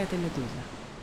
это «Медуза».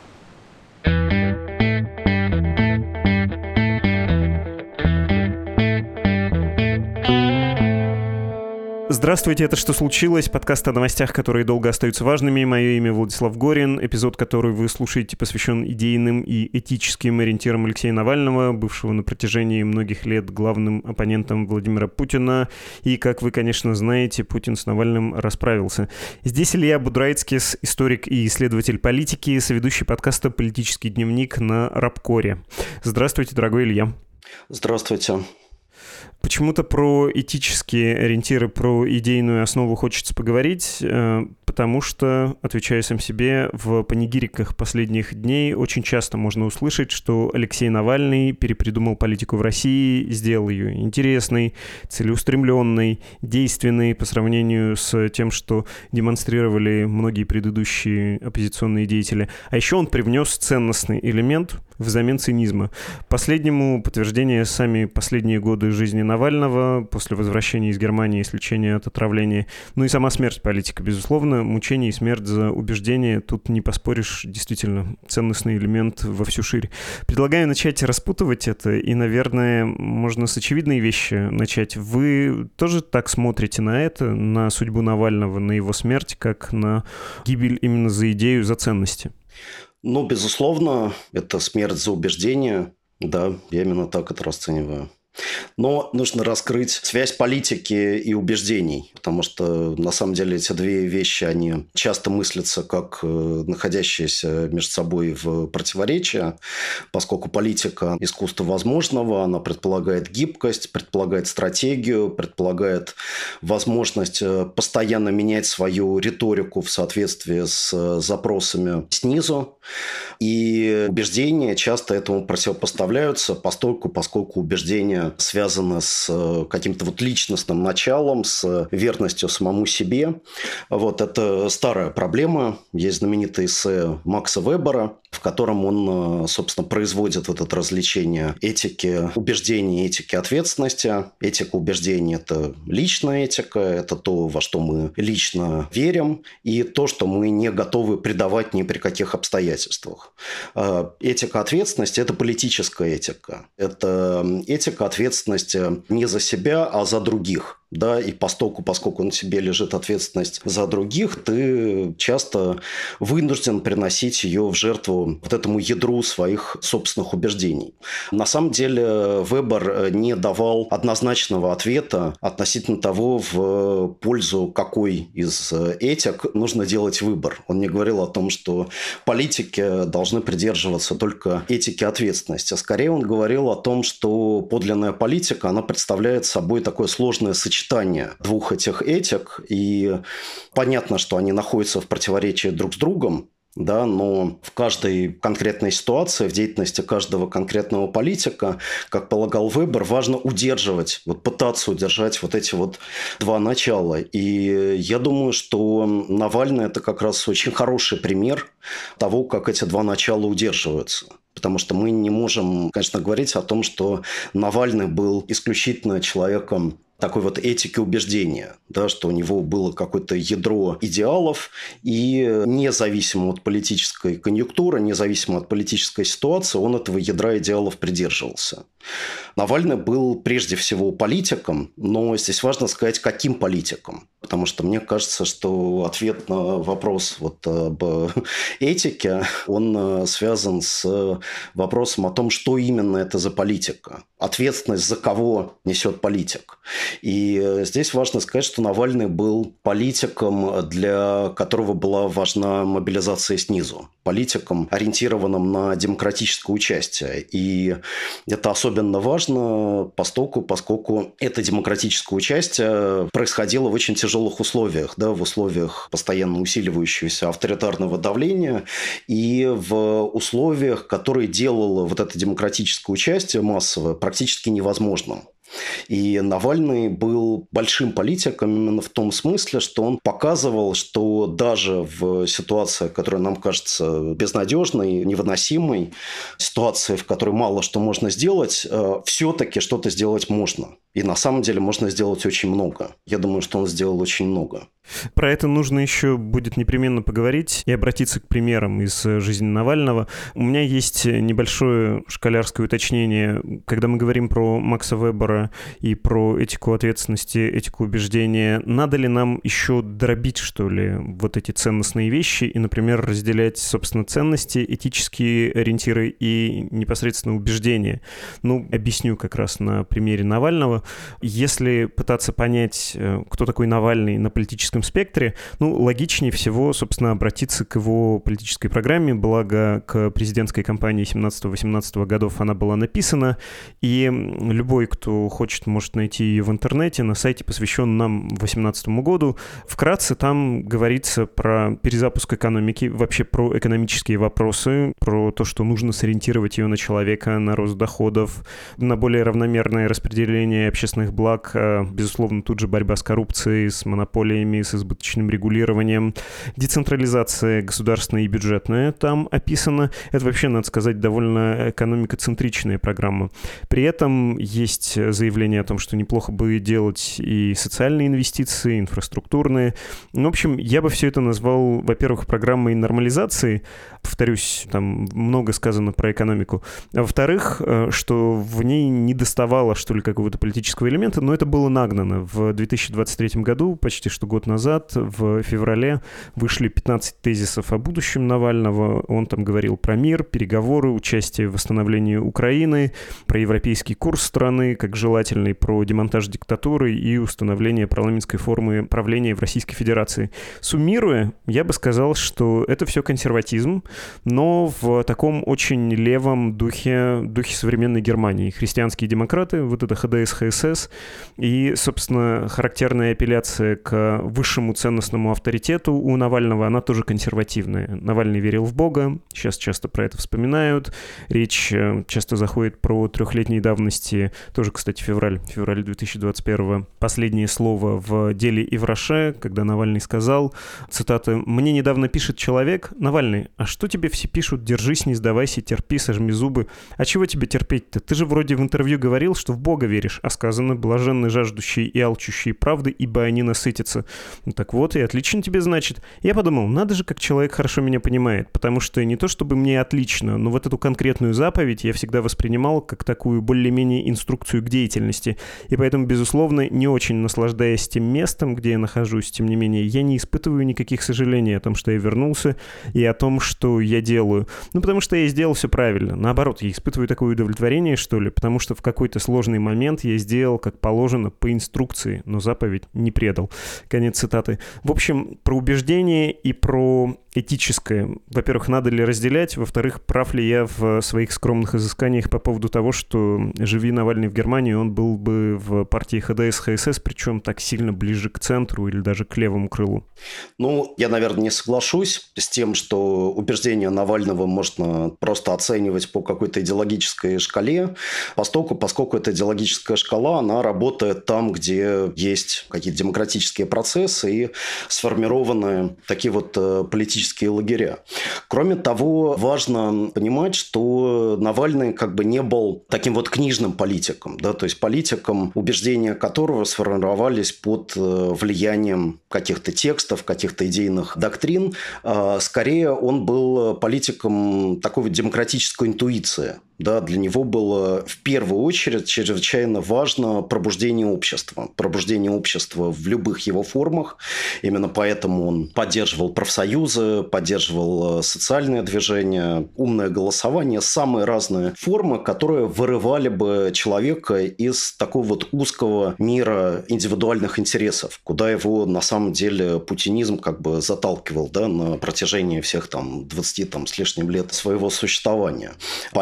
Здравствуйте, это «Что случилось?» Подкаст о новостях, которые долго остаются важными. Мое имя Владислав Горин. Эпизод, который вы слушаете, посвящен идейным и этическим ориентирам Алексея Навального, бывшего на протяжении многих лет главным оппонентом Владимира Путина. И, как вы, конечно, знаете, Путин с Навальным расправился. Здесь Илья Будрайцкис, историк и исследователь политики, соведущий подкаста «Политический дневник» на Рабкоре. Здравствуйте, дорогой Илья. Здравствуйте. Почему-то про этические ориентиры, про идейную основу хочется поговорить, потому что, отвечая сам себе, в панигириках последних дней очень часто можно услышать, что Алексей Навальный перепридумал политику в России, сделал ее интересной, целеустремленной, действенной по сравнению с тем, что демонстрировали многие предыдущие оппозиционные деятели. А еще он привнес ценностный элемент взамен цинизма. Последнему подтверждение сами последние годы жизни Навального после возвращения из Германии с лечения от отравления. Ну и сама смерть политика, безусловно. Мучение и смерть за убеждение. Тут не поспоришь, действительно, ценностный элемент во всю ширь. Предлагаю начать распутывать это. И, наверное, можно с очевидной вещи начать. Вы тоже так смотрите на это, на судьбу Навального, на его смерть, как на гибель именно за идею, за ценности? Ну, безусловно, это смерть за убеждение. Да, я именно так это расцениваю. Но нужно раскрыть связь политики и убеждений, потому что, на самом деле, эти две вещи, они часто мыслятся как находящиеся между собой в противоречии, поскольку политика – искусство возможного, она предполагает гибкость, предполагает стратегию, предполагает возможность постоянно менять свою риторику в соответствии с запросами снизу. И убеждения часто этому противопоставляются, поскольку убеждения связано с каким-то вот личностным началом, с верностью самому себе. Вот это старая проблема. Есть знаменитое эссе Макса Вебера, в котором он, собственно, производит вот это развлечение этики убеждений, этики ответственности. Этика убеждений – это личная этика, это то, во что мы лично верим, и то, что мы не готовы предавать ни при каких обстоятельствах. Этика ответственности – это политическая этика. Это этика ответственности не за себя, а за других. Да, и поскольку на тебе лежит ответственность за других, ты часто вынужден приносить ее в жертву вот этому ядру своих собственных убеждений. На самом деле Вебер не давал однозначного ответа относительно того, в пользу какой из этик нужно делать выбор. Он не говорил о том, что политики должны придерживаться только этики ответственности. Скорее он говорил о том, что подлинная политика, она представляет собой такое сложное сочетание двух этих этик, и понятно, что они находятся в противоречии друг с другом, да, но в каждой конкретной ситуации, в деятельности каждого конкретного политика, как полагал Вебер, важно удерживать, пытаться удержать вот эти вот два начала. И я думаю, что Навальный – это как раз очень хороший пример того, как эти два начала удерживаются. Потому что мы не можем, конечно, говорить о том, что Навальный был исключительно человеком такой вот этики убеждения, да, что у него было какое-то ядро идеалов, и независимо от политической конъюнктуры, независимо от политической ситуации, он этого ядра идеалов придерживался. Навальный был прежде всего политиком, но здесь важно сказать, каким политиком. Потому что мне кажется, что ответ на вопрос об этике, он связан с вопросом о том, что именно это за политика. Ответственность за кого несет политик. И здесь важно сказать, что Навальный был политиком, для которого была важна мобилизация снизу. Политиком, ориентированным на демократическое участие. И это особенно важно, поскольку это демократическое участие происходило в очень тяжелых условиях, да, в условиях постоянно усиливающегося авторитарного давления и в условиях, которые делало вот это демократическое участие массовое практически невозможным. И Навальный был большим политиком именно в том смысле, что он показывал, что даже в ситуации, которая нам кажется безнадежной, невыносимой, ситуации, в которой мало что можно сделать, все-таки что-то сделать можно. И на самом деле можно сделать очень много. Я думаю, что он сделал очень много. Про это нужно еще будет непременно поговорить и обратиться к примерам из жизни Навального. У меня есть небольшое школярское уточнение. Когда мы говорим про Макса Вебера и про этику ответственности, этику убеждения, надо ли нам еще дробить, что ли, вот эти ценностные вещи и, например, разделять, собственно, ценности, этические ориентиры и непосредственно убеждения? Ну, объясню как раз на примере Навального. Если пытаться понять, кто такой Навальный на политическом спектре, ну, логичнее всего, собственно, обратиться к его политической программе, благо к президентской кампании 17-18 годов она была написана, и любой, кто хочет, может найти ее в интернете, на сайте, посвященном нам 18 году. Вкратце там говорится про перезапуск экономики, вообще про экономические вопросы, про то, что нужно сориентировать ее на человека, на рост доходов, на более равномерное распределение общественных благ, безусловно, тут же борьба с коррупцией, с монополиями, с избыточным регулированием, децентрализация государственная и бюджетная там описана. Это вообще, надо сказать, довольно экономикоцентричная программа. При этом есть заявление о том, что неплохо бы делать и социальные инвестиции, инфраструктурные. В общем, я бы все это назвал, во-первых, программой нормализации. Повторюсь, там много сказано про экономику. А во-вторых, что в ней не доставало, что ли, какого-то политического элемента, но это было нагнано. В 2023 году, почти что год назад, в феврале, вышли 15 тезисов о будущем Навального. Он там говорил про мир, переговоры, участие в восстановлении Украины, про европейский курс страны, как желательный, про демонтаж диктатуры и установление парламентской формы правления в Российской Федерации. Суммируя, я бы сказал, что это все консерватизм, но в таком очень левом духе современной Германии. Христианские демократы, вот это ХДС, ХСС, и, собственно, характерная апелляция к высшему ценностному авторитету у Навального, она тоже консервативная. Навальный верил в Бога, сейчас часто про это вспоминают. Речь часто заходит про трехлетней давности, тоже, кстати, февраль 2021. Последнее слово в деле Ивраше, когда Навальный сказал, цитата, «Мне недавно пишет человек, Навальный, а что тебе все пишут, держись, не сдавайся, терпи, сожми зубы. А чего тебе терпеть-то? Ты же вроде в интервью говорил, что в Бога веришь, а сказано, блаженны жаждущие и алчущие правды, ибо они насытятся». Ну, так вот, и отлично тебе, значит. Я подумал, надо же, как человек хорошо меня понимает, потому что не то чтобы мне отлично, но вот эту конкретную заповедь я всегда воспринимал как такую более-менее инструкцию к деятельности. И поэтому, безусловно, не очень наслаждаясь тем местом, где я нахожусь, тем не менее, я не испытываю никаких сожалений о том, что я вернулся, и о том, что я делаю. Ну, потому что я сделал все правильно. Наоборот, я испытываю такое удовлетворение, что ли, потому что в какой-то сложный момент я сделал, как положено, по инструкции, но заповедь не предал. Конец цитаты. В общем, про убеждение и про этическое. Во-первых, надо ли разделять? Во-вторых, прав ли я в своих скромных изысканиях по поводу того, что живи Навальный в Германии, он был бы в партии ХДС, ХСС, причем так сильно ближе к центру или даже к левому крылу? Ну, я, наверное, не соглашусь с тем, что убеждения Навального можно просто оценивать по какой-то идеологической шкале, поскольку эта идеологическая шкала, она работает там, где есть какие-то демократические процессы и сформированы такие вот политические лагеря. Кроме того, важно понимать, что Навальный как бы не был таким вот книжным политиком, да, то есть политиком, убеждения которого сформировались под влиянием каких-то текстов, каких-то идейных доктрин. Скорее, он был политиком такой вот демократической интуиции. Да, для него было в первую очередь чрезвычайно важно пробуждение общества в любых его формах. Именно поэтому он поддерживал профсоюзы, поддерживал социальное движение, умное голосование, самые разные формы, которые вырывали бы человека из такого вот узкого мира индивидуальных интересов, куда его на самом деле путинизм как бы заталкивал, да, на протяжении всех там 20 там, с лишним лет своего существования. Поэтому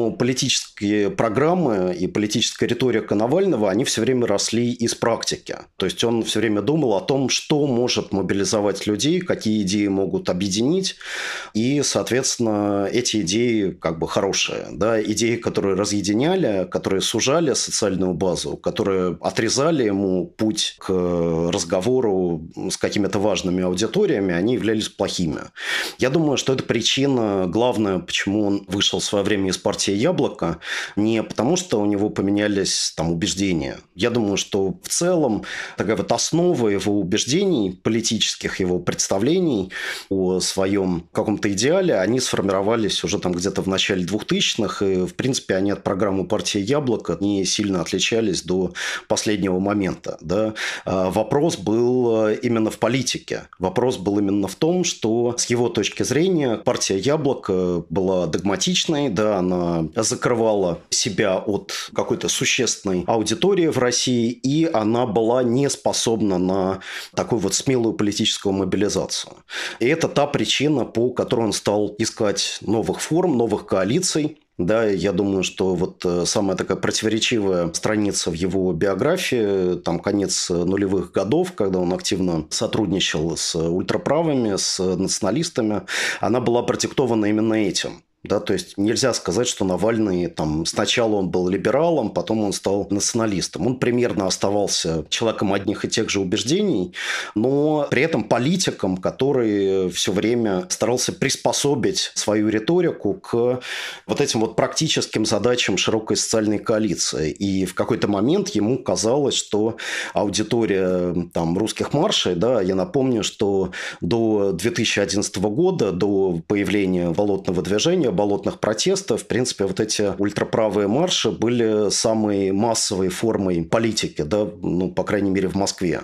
Поэтому политические программы и политическая риторика Навального, они все время росли из практики. То есть он все время думал о том, что может мобилизовать людей, какие идеи могут объединить. И, соответственно, эти идеи как бы хорошие. Да? Идеи, которые разъединяли, которые сужали социальную базу, которые отрезали ему путь к разговору с какими-то важными аудиториями, они являлись плохими. Я думаю, что это причина главная, почему он вышел в свое время из партии «Яблоко», не потому, что у него поменялись там убеждения. Я думаю, что в целом такая вот основа его убеждений, политических его представлений о своем каком-то идеале, они сформировались уже там где-то в начале 2000-х, и, в принципе, они от программы партии «Яблоко» не сильно отличались до последнего момента. Да? Вопрос был именно в политике. Вопрос был именно в том, что с его точки зрения партия «Яблоко» была догматичной, да, она закрывала себя от какой-то существенной аудитории в России, и она была не способна на такую вот смелую политическую мобилизацию. И это та причина, по которой он стал искать новых форм, новых коалиций. Да, я думаю, что вот самая такая противоречивая страница в его биографии, там конец нулевых годов, когда он активно сотрудничал с ультраправыми, с националистами, она была продиктована именно этим. Да, то есть нельзя сказать, что Навальный там, сначала он был либералом, потом он стал националистом. Он примерно оставался человеком одних и тех же убеждений, но при этом политиком, который все время старался приспособить свою риторику к вот этим вот практическим задачам широкой социальной коалиции. И в какой-то момент ему казалось, что аудитория там, русских маршей, да, я напомню, что до 2011 года, до появления болотного движения, болотных протестов, в принципе, вот эти ультраправые марши были самой массовой формой политики, да, ну, по крайней мере, в Москве.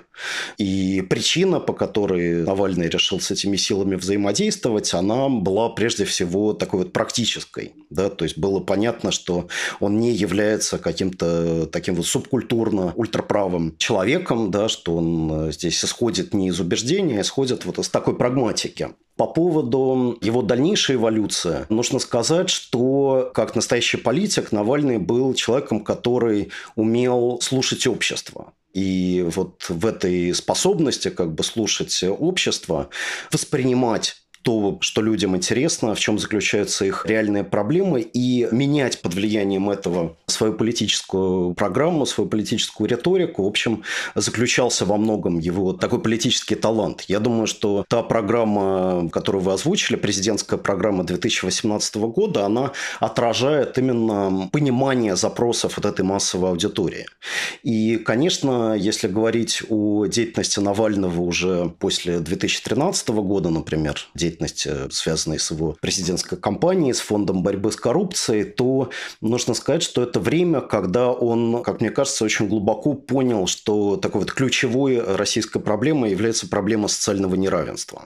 И причина, по которой Навальный решил с этими силами взаимодействовать, она была прежде всего такой вот практической. Да, то есть было понятно, что он не является каким-то таким вот субкультурно ультраправым человеком, да, что он здесь исходит не из убеждения, а исходит вот из такой прагматики. По поводу его дальнейшей эволюции, нужно сказать, что как настоящий политик Навальный был человеком, который умел слушать общество. И вот в этой способности как бы слушать общество, воспринимать то, что людям интересно, в чем заключаются их реальные проблемы, и менять под влиянием этого свою политическую программу, свою политическую риторику, в общем, заключался во многом его такой политический талант. Я думаю, что та программа, которую вы озвучили, президентская программа 2018 года, она отражает именно понимание запросов вот этой массовой аудитории. И, конечно, если говорить о деятельности Навального уже после 2013 года, например, деятельности, связанной с его президентской кампанией, с фондом борьбы с коррупцией, то нужно сказать, что это время, когда он, как мне кажется, очень глубоко понял, что такой вот ключевой российской проблемой является проблема социального неравенства.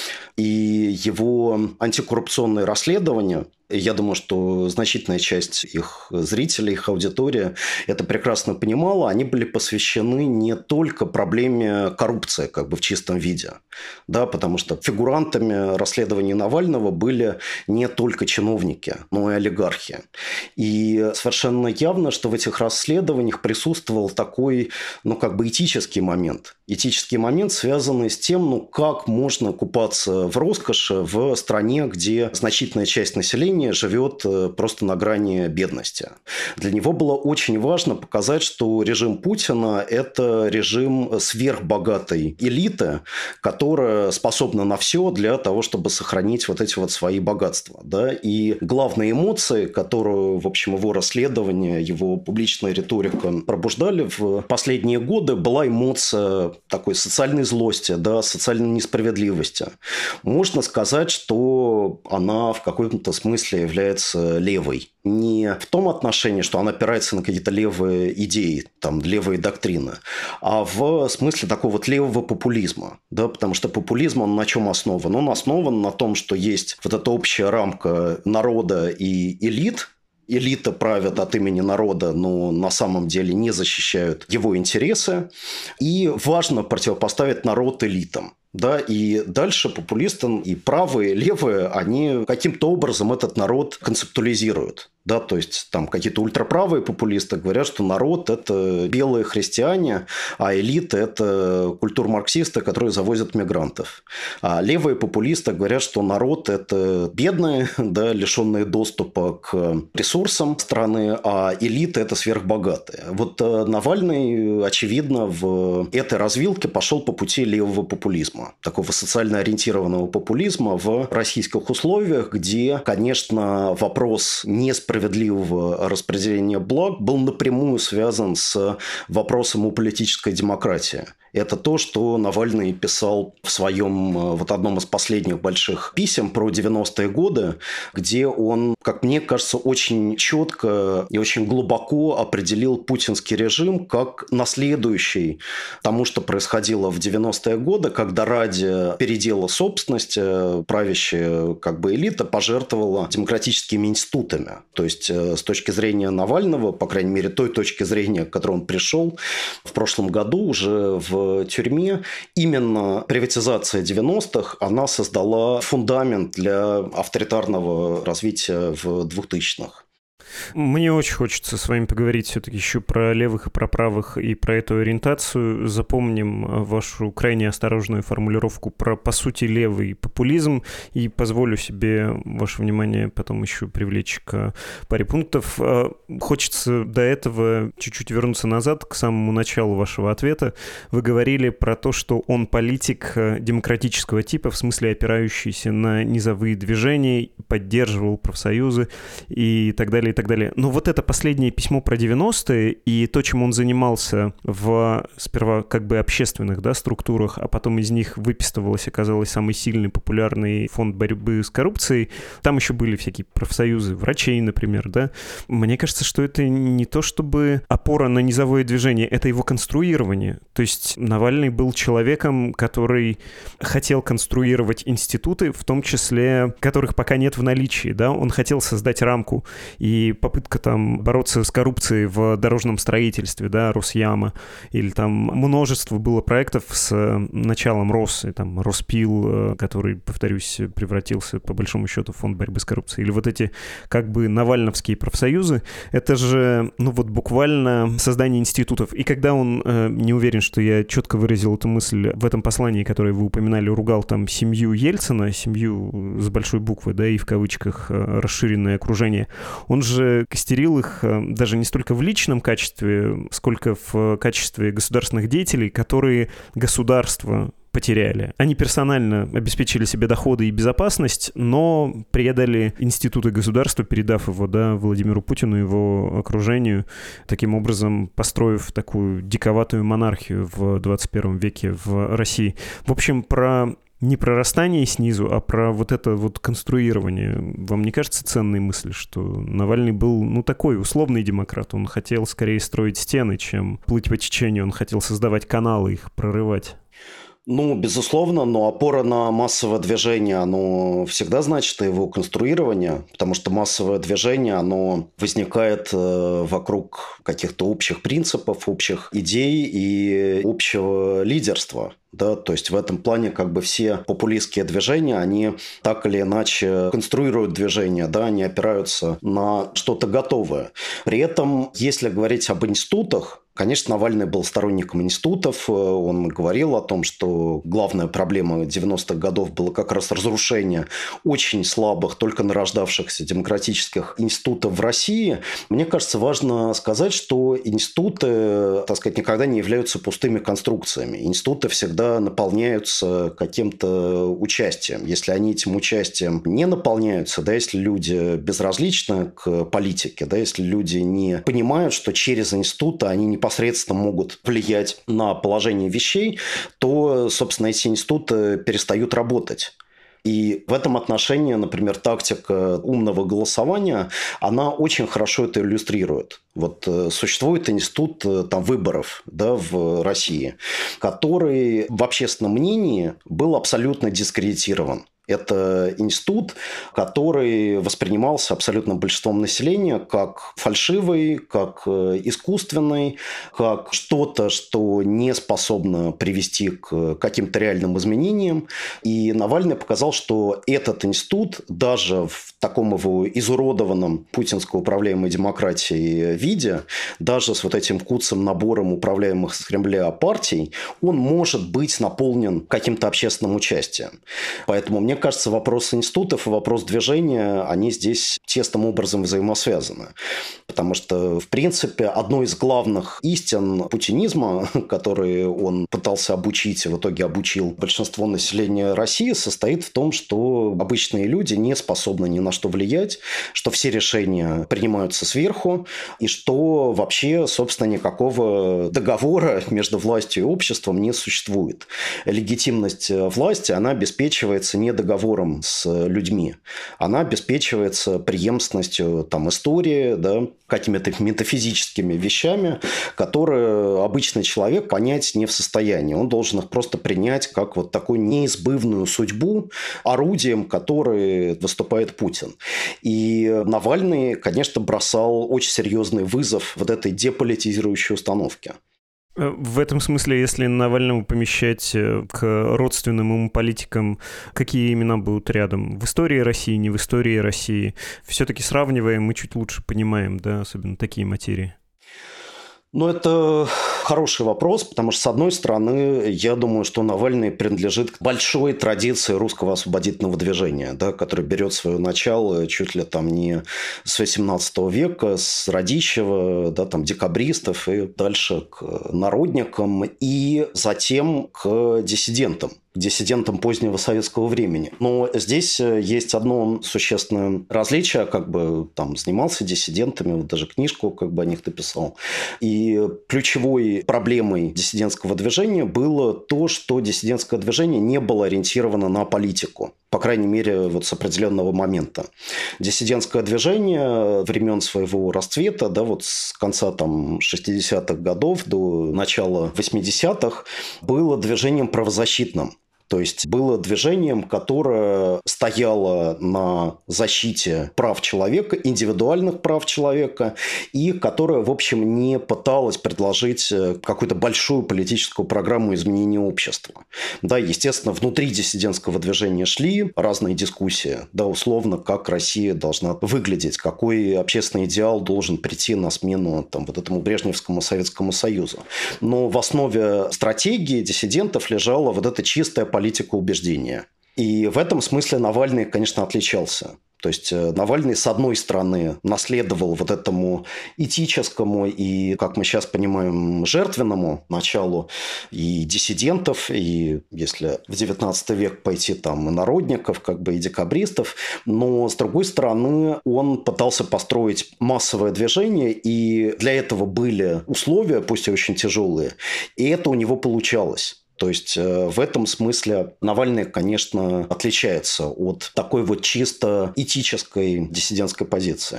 И его антикоррупционные расследования, я думаю, что значительная часть их зрителей, их аудитория это прекрасно понимала, они были посвящены не только проблеме коррупции, как бы в чистом виде, да, потому что фигурантами расследований Навального были не только чиновники, но и олигархи. И совершенно явно, что в этих расследованиях присутствовал такой, ну, как бы этический момент. Этический момент, связанный с тем, ну, как можно купаться в роскоши в стране, где значительная часть населения живет просто на грани бедности. Для него было очень важно показать, что режим Путина – это режим сверхбогатой элиты, которая способна на все для того, чтобы сохранить вот эти вот свои богатства. Да? И главные эмоции, которую, в общем, его расследование, его публичная риторика пробуждали в последние годы, была эмоция такой социальной злости, да, социальной несправедливости. Можно сказать, что она в каком-то смысле является левой. Не в том отношении, что она опирается на какие-то левые идеи, там, левые доктрины, а в смысле такого вот левого популизма. Да? Потому что популизм, он на чем основан? Он основан на том, что есть вот эта общая рамка народа и элит. Элита правят от имени народа, но на самом деле не защищают его интересы. И важно противопоставить народ элитам. Да, и дальше популисты и правые, и левые, они каким-то образом этот народ концептуализируют. Да, то есть там какие-то ультраправые популисты говорят, что народ – это белые христиане, а элита – это культурмарксисты, которые завозят мигрантов. А левые популисты говорят, что народ – это бедные, да, лишенные доступа к ресурсам страны, а элита – это сверхбогатые. Вот Навальный, очевидно, в этой развилке пошел по пути левого популизма, такого социально ориентированного популизма в российских условиях, где, конечно, вопрос несправедливого распределения благ был напрямую связан с вопросом о политической демократии. Это то, что Навальный писал в своем, вот одном из последних больших писем про 90-е годы, где он, как мне кажется, очень четко и очень глубоко определил путинский режим как наследующий тому, что происходило в 90-е годы, когда ради передела собственности правящая элита пожертвовала демократическими институтами. То есть, с точки зрения Навального, по крайней мере, той точки зрения, к которой он пришел в прошлом году уже в тюрьме, именно приватизация 90-х, она создала фундамент для авторитарного развития в 2000-х. Мне очень хочется с вами поговорить все-таки еще про левых и про правых и про эту ориентацию. Запомним вашу крайне осторожную формулировку про, по сути, левый популизм и позволю себе ваше внимание потом еще привлечь к паре пунктов. Хочется до этого чуть-чуть вернуться назад, к самому началу вашего ответа. Вы говорили про то, что он политик демократического типа, в смысле опирающийся на низовые движения, поддерживал профсоюзы и так далее, и так далее. Но вот это последнее письмо про 90-е и то, чем он занимался в сперва общественных, да, структурах, а потом из них выпистывалось, оказалось, самый сильный, популярный фонд борьбы с коррупцией. Там еще были всякие профсоюзы, врачей, например, да. Мне кажется, что это не то чтобы опора на низовое движение, это его конструирование. То есть Навальный был человеком, который хотел конструировать институты, в том числе, которых пока нет в наличии, да. Он хотел создать рамку. И попытка там бороться с коррупцией в дорожном строительстве, да, Росяма, или там множество было проектов с началом РОС, и там Роспил, который, повторюсь, превратился по большому счету в фонд борьбы с коррупцией, или вот эти навальновские профсоюзы, это же, буквально создание институтов. И когда он, не уверен, что я четко выразил эту мысль в этом послании, которое вы упоминали, ругал там семью Ельцина, семью с большой буквы, да, и в кавычках расширенное окружение, он же костерил их даже не столько в личном качестве, сколько в качестве государственных деятелей, которые государство потеряли. Они персонально обеспечили себе доходы и безопасность, но предали институты государства, передав его, да, Владимиру Путину и его окружению, таким образом построив такую диковатую монархию в 21 веке в России. В общем, не про расстание снизу, а про вот это вот конструирование. Вам не кажется ценной мысль, что Навальный был, такой условный демократ? Он хотел скорее строить стены, чем плыть по течению. Он хотел создавать каналы, их прорывать. Безусловно, но опора на массовое движение, оно всегда значит его конструирование, потому что массовое движение, оно возникает вокруг каких-то общих принципов, общих идей и общего лидерства. Да, то есть в этом плане все популистские движения, они так или иначе конструируют движение, да, они опираются на что-то готовое. При этом, если говорить об институтах, конечно, Навальный был сторонником институтов. Он говорил о том, что главная проблема 90-х годов была как раз разрушение очень слабых, только нарождавшихся демократических институтов в России. Мне кажется, важно сказать, что институты, никогда не являются пустыми конструкциями. Институты всегда наполняются каким-то участием. Если они этим участием не наполняются, да, если люди безразличны к политике, да, если люди не понимают, что через институты они непосредственно могут влиять на положение вещей, то, собственно, эти институты перестают работать. И в этом отношении, например, тактика умного голосования, она очень хорошо это иллюстрирует. Вот существует институт выборов, да, в России, который в общественном мнении был абсолютно дискредитирован. Это институт, который воспринимался абсолютным большинством населения как фальшивый, как искусственный, как что-то, что не способно привести к каким-то реальным изменениям. И Навальный показал, что этот институт даже в таком его изуродованном путинской управляемой демократией виде, даже с вот этим куцым набором управляемых с Кремля партий, он может быть наполнен каким-то общественным участием. Поэтому мне кажется, вопрос институтов и вопрос движения, они здесь тесным образом взаимосвязаны. Потому что, в принципе, одной из главных истин путинизма, которые он пытался обучить и в итоге обучил большинство населения России, состоит в том, что обычные люди не способны ни на что влиять, что все решения принимаются сверху, и что вообще, собственно, никакого договора между властью и обществом не существует. Легитимность власти, она обеспечивается не договором с людьми, она обеспечивается преемственностью там, истории, да, какими-то метафизическими вещами, которые обычный человек понять не в состоянии. Он должен их просто принять как вот такую неизбывную судьбу, орудием, которое выступает Путин. И Навальный, конечно, бросал очень серьезный вызов вот этой деполитизирующей установке. В этом смысле, если Навального помещать к родственным ему политикам, какие имена будут рядом? В истории России, не в истории России? Все-таки сравниваем, мы чуть лучше понимаем, да, особенно такие материи. Ну, это хороший вопрос, потому что, с одной стороны, я думаю, что Навальный принадлежит к большой традиции русского освободительного движения, да, которое берет свое начало чуть ли там не с XVIII века, с Радищева, да, там, декабристов и дальше к народникам, и затем к диссидентам позднего советского времени. Но здесь есть одно существенное различие, как бы там занимался диссидентами, вот даже книжку как бы о них написал. И ключевой проблемой диссидентского движения было то, что диссидентское движение не было ориентировано на политику. По крайней мере, вот с определенного момента. Диссидентское движение времен своего расцвета, да, вот с конца там 60-х годов до начала 80-х, было движением правозащитным. То есть было движением, которое стояло на защите прав человека, индивидуальных прав человека, и которое, в общем, не пыталось предложить какую-то большую политическую программу изменения общества. Да, естественно, внутри диссидентского движения шли разные дискуссии, да, условно, как Россия должна выглядеть, какой общественный идеал должен прийти на смену там, вот этому Брежневскому Советскому Союзу. Но в основе стратегии диссидентов лежала вот эта чистая политика убеждения. И в этом смысле Навальный, конечно, отличался. То есть Навальный, с одной стороны, наследовал вот этому этическому и, как мы сейчас понимаем, жертвенному началу и диссидентов, и, если в XIX век пойти, там, и народников, как бы, и декабристов. Но, с другой стороны, он пытался построить массовое движение, и для этого были условия, пусть и очень тяжелые, и это у него получалось. То есть в этом смысле Навальный, конечно, отличается от такой вот чисто этической диссидентской позиции.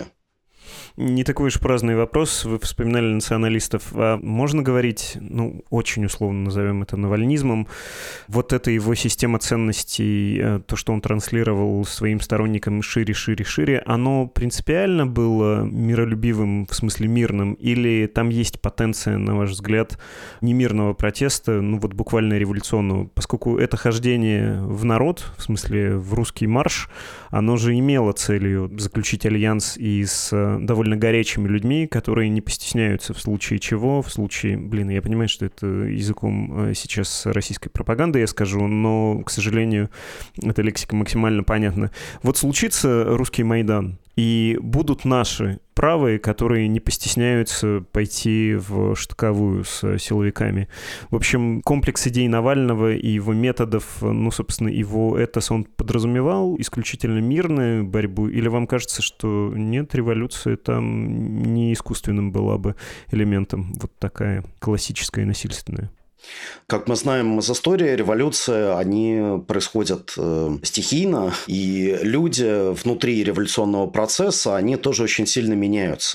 Не такой уж праздный вопрос. Вы вспоминали националистов. А можно говорить, ну, очень условно назовем это навальнизмом, вот эта его система ценностей, то, что он транслировал своим сторонникам шире, шире, шире, оно принципиально было миролюбивым, в смысле мирным, или там есть потенция, на ваш взгляд, немирного протеста, ну вот буквально революционного, поскольку это хождение в народ, в смысле в русский марш, оно же имело целью заключить альянс и с довольно горячими людьми, которые не постесняются в случае чего, в случае, я понимаю, что это языком сейчас российской пропаганды я скажу, но, к сожалению, эта лексика максимально понятна. Вот случится русский Майдан, и будут наши правые, которые не постесняются пойти в штыковую с силовиками. В общем, комплекс идей Навального и его методов, ну, собственно, его этос, он подразумевал исключительно мирную борьбу? Или вам кажется, что нет, революция там не искусственным была бы элементом, вот такая классическая и насильственная? Как мы знаем из истории, революции, они происходят стихийно, и люди внутри революционного процесса, они тоже очень сильно меняются.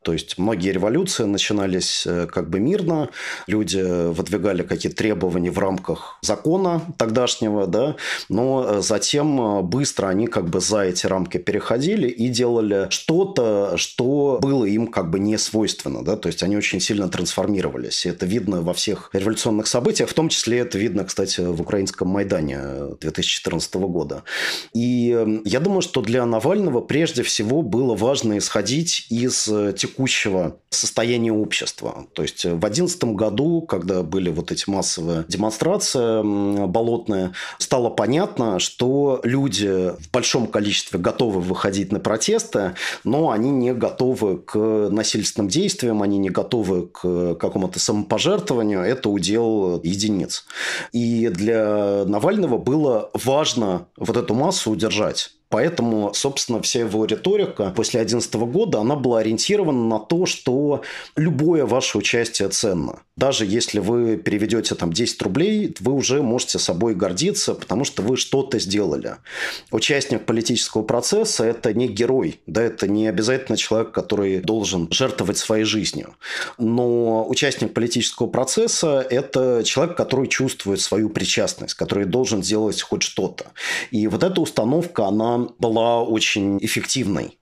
То есть многие революции начинались как бы мирно, люди выдвигали какие-то требования в рамках закона тогдашнего, да, но затем быстро они как бы за эти рамки переходили и делали что-то, что было им как бы не свойственно, да, то есть они очень сильно трансформировались. И это видно во всех революционных событиях, в том числе это видно, кстати, в украинском Майдане 2014 года. И я думаю, что для Навального прежде всего было важно исходить из текущего состояния общества. То есть в 2011 году, когда были вот эти массовые демонстрации болотные, стало понятно, что люди в большом количестве готовы выходить на протесты, но они не готовы к насильственным действиям, они не готовы к какому-то самопожертвованию. Это удел единиц. И для Навального было важно вот эту массу удержать. Поэтому, собственно, вся его риторика после 2011 года, она была ориентирована на то, что любое ваше участие ценно. Даже если вы переведете там 10 рублей, вы уже можете собой гордиться, потому что вы что-то сделали. Участник политического процесса – это не герой, да, это не обязательно человек, который должен жертвовать своей жизнью. Но участник политического процесса – это человек, который чувствует свою причастность, который должен сделать хоть что-то. И вот эта установка, она была очень эффективной.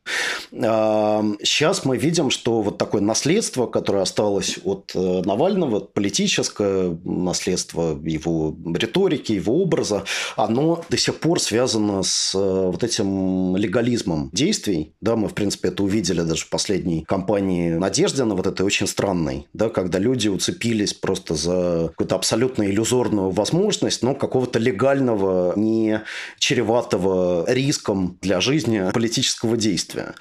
Сейчас мы видим, что вот такое наследство, которое осталось от Навального, политическое наследство его риторики, его образа, оно до сих пор связано с вот этим легализмом действий. Да, мы, в принципе, это увидели даже в последней кампании Надеждина, вот этой очень странной, да, когда люди уцепились просто за какую-то абсолютно иллюзорную возможность, но какого-то легального, не чреватого риском для жизни политического действия.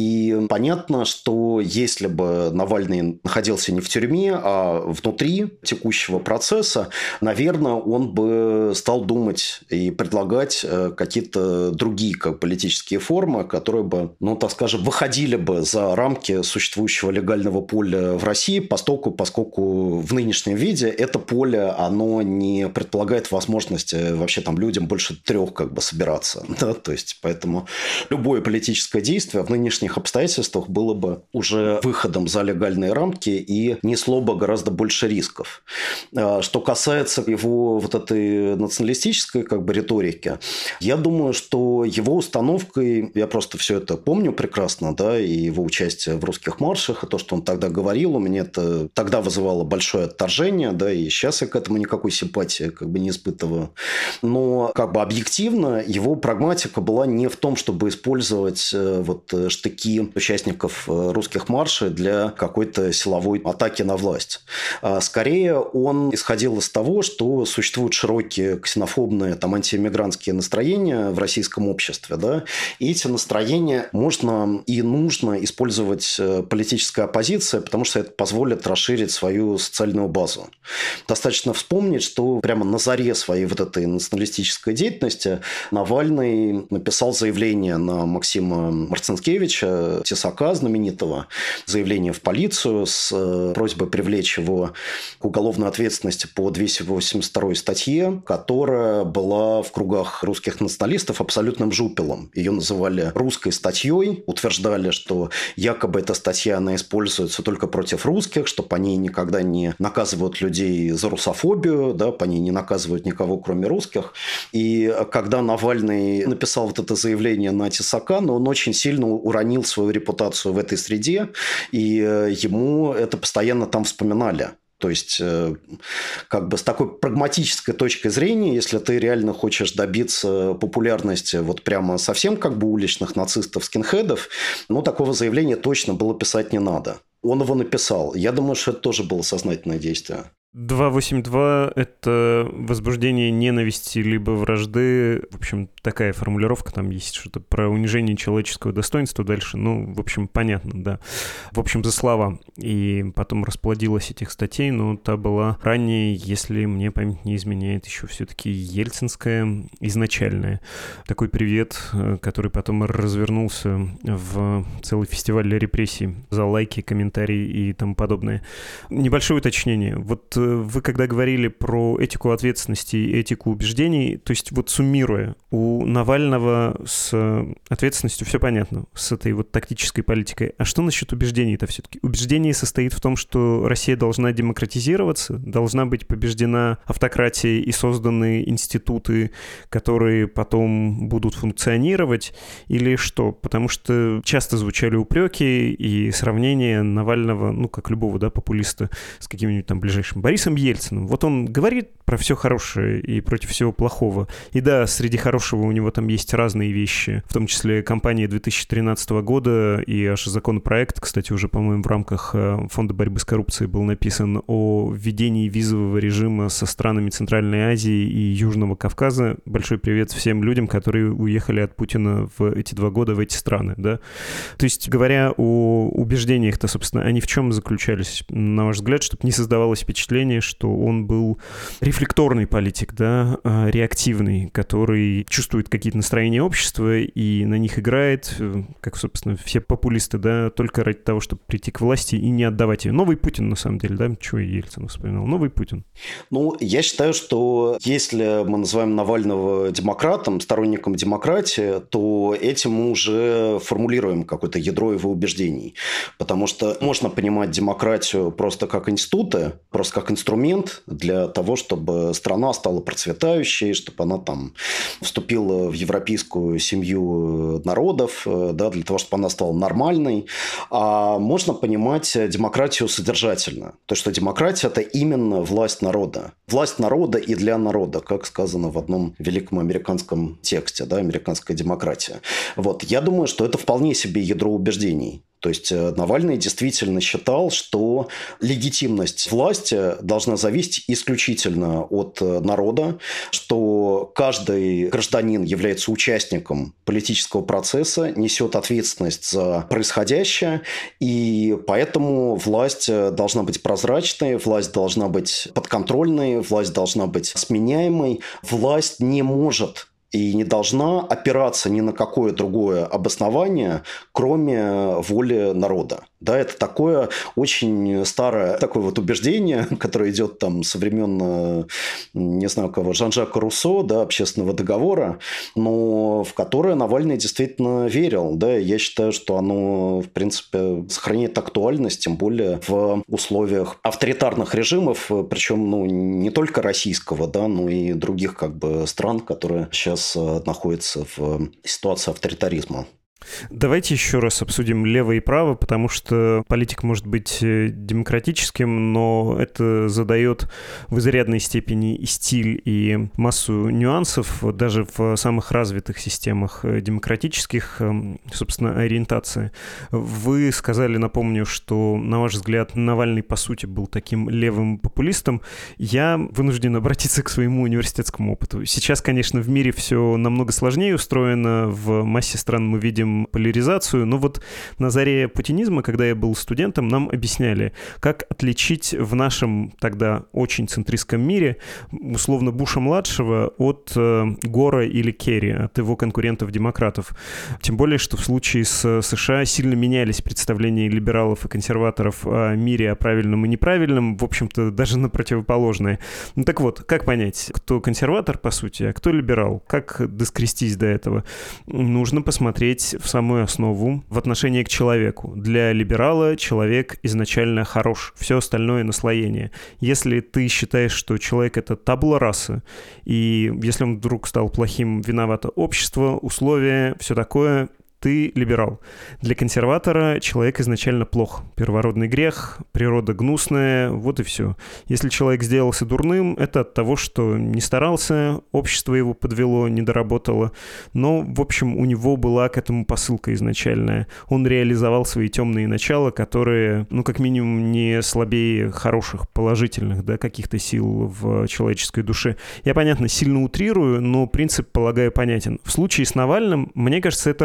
И понятно, что если бы Навальный находился не в тюрьме, а внутри текущего процесса, наверное, он бы стал думать и предлагать какие-то другие политические формы, которые бы, ну, так скажем, выходили бы за рамки существующего легального поля в России, поскольку в нынешнем виде это поле, оно не предполагает возможности вообще там людям больше 3 собираться. Да? То есть, поэтому любое политическое действие в нынешних обстоятельствах было бы уже выходом за легальные рамки и несло бы гораздо больше рисков. Что касается его вот этой националистической риторики, я думаю, что его установкой, я просто все это помню прекрасно, да, и его участие в русских маршах, и то, что он тогда говорил, у меня это тогда вызывало большое отторжение, да, и сейчас я к этому никакой симпатии не испытываю. Но объективно его прагматика была не в том, чтобы использовать штыки участников русских маршей для какой-то силовой атаки на власть. Скорее, он исходил из того, что существуют широкие ксенофобные, антиэмигрантские настроения в российском обществе, да, и эти настроения можно и нужно использовать политическая оппозиция, потому что это позволит расширить свою социальную базу. Достаточно вспомнить, что прямо на заре своей этой националистической деятельности Навальный написал заявление на Максима Марцинкевича, тесака знаменитого, заявление в полицию с просьбой привлечь его к уголовной ответственности по 282 статье, которая была в кругах русских националистов абсолютным жупелом. Ее называли русской статьей, утверждали, что якобы эта статья, она используется только против русских, что по ней никогда не наказывают людей за русофобию, да, по ней не наказывают никого, кроме русских. И когда Навальный написал это заявление на тесака, но он очень сильно уронил свою репутацию в этой среде, и ему это постоянно там вспоминали. То есть, с такой прагматической точки зрения, если ты реально хочешь добиться популярности прямо совсем уличных нацистов, скинхедов, такого заявления точно было писать не надо. Он его написал. Я думаю, что это тоже было сознательное действие. 282 — это возбуждение ненависти либо вражды. В общем, такая формулировка, там есть что-то про унижение человеческого достоинства дальше. В общем, понятно, да. В общем, за слова. И потом расплодилась этих статей, но та была ранее, если мне память не изменяет, еще все-таки ельцинская, изначальная. Такой привет, который потом развернулся в целый фестиваль репрессий за лайки, комментарии и тому подобное. Небольшое уточнение. вы когда говорили про этику ответственности и этику убеждений, то есть вот суммируя, у Навального с ответственностью все понятно, с этой вот тактической политикой. А что насчет убеждений-то все-таки? Убеждение состоит в том, что Россия должна демократизироваться, должна быть побеждена автократия и созданы институты, которые потом будут функционировать, или что? Потому что часто звучали упреки и сравнения Навального, ну, как любого, да, популиста, с каким-нибудь там ближайшим Борисом Ельциным. Вот он говорит про все хорошее и против всего плохого. И да, среди хорошего у него там есть разные вещи, в том числе кампания 2013 года и аж законопроект, кстати, уже, по-моему, в рамках Фонда борьбы с коррупцией был написан о введении визового режима со странами Центральной Азии и Южного Кавказа. Большой привет всем людям, которые уехали от Путина в эти 2 года в эти страны, да. То есть, говоря о убеждениях-то, собственно, они в чем заключались, на ваш взгляд, чтобы не создавалось впечатление, что он был рефлекторный политик, да, реактивный, который чувствует какие-то настроения общества и на них играет, как, собственно, все популисты, да, только ради того, чтобы прийти к власти и не отдавать ее. Новый Путин, на самом деле, да, чего я Ельцина вспоминал, новый Путин. Ну, я считаю, что если мы называем Навального демократом, сторонником демократии, то этим мы уже формулируем какое-то ядро его убеждений. Потому что можно понимать демократию просто как институты, просто как инструмент для того, чтобы страна стала процветающей, чтобы она там вступила в европейскую семью народов, да, для того, чтобы она стала нормальной. А можно понимать демократию содержательно. То, что демократия – это именно власть народа. Власть народа и для народа, как сказано в одном великом американском тексте, да, «Американская демократия». Вот. Я думаю, что это вполне себе ядро убеждений. То есть Навальный действительно считал, что легитимность власти должна зависеть исключительно от народа, что каждый гражданин является участником политического процесса, несет ответственность за происходящее, и поэтому власть должна быть прозрачной, власть должна быть подконтрольной, власть должна быть сменяемой, власть не может и не должна опираться ни на какое другое обоснование, кроме воли народа. Да, это такое очень старое такое вот убеждение, которое идет там со времен, не знаю кого, Жан-Жака Руссо, да, общественного договора, но в которое Навальный действительно верил. Да, и я считаю, что оно, в принципе, сохраняет актуальность, тем более в условиях авторитарных режимов, причем ну, не только российского, да, но и других как бы стран, которые сейчас находятся в ситуации авторитаризма. Давайте еще раз обсудим лево и право, потому что политик может быть демократическим, но это задает в изрядной степени и стиль, и массу нюансов даже в самых развитых системах демократических, собственно, ориентации. Вы сказали, напомню, что, на ваш взгляд, Навальный, по сути, был таким левым популистом. Я вынужден обратиться к своему университетскому опыту. Сейчас, конечно, в мире все намного сложнее устроено. В массе стран мы видим поляризацию, но вот на заре путинизма, когда я был студентом, нам объясняли, как отличить в нашем тогда очень центристском мире условно Буша-младшего от Гора или Керри, от его конкурентов-демократов. Тем более, что в случае с США сильно менялись представления либералов и консерваторов о мире, о правильном и неправильном, в общем-то, даже на противоположное. Ну так вот, как понять, кто консерватор, по сути, а кто либерал? Как доскрестись до этого? Нужно посмотреть в самую основу в отношении к человеку. Для либерала человек изначально хорош, все остальное наслоение. Если ты считаешь, что человек — это табула раса, и если он вдруг стал плохим, виновато общество, условия, все такое, ты либерал. Для консерватора человек изначально плох. Первородный грех, природа гнусная, вот и все. Если человек сделался дурным, это от того, что не старался, общество его подвело, не доработало. Но, в общем, у него была к этому посылка изначальная. Он реализовал свои темные начала, которые, ну, как минимум, не слабее хороших, положительных, да, каких-то сил в человеческой душе. Я, понятно, сильно утрирую, но принцип, полагаю, понятен. В случае с Навальным, мне кажется, это работает.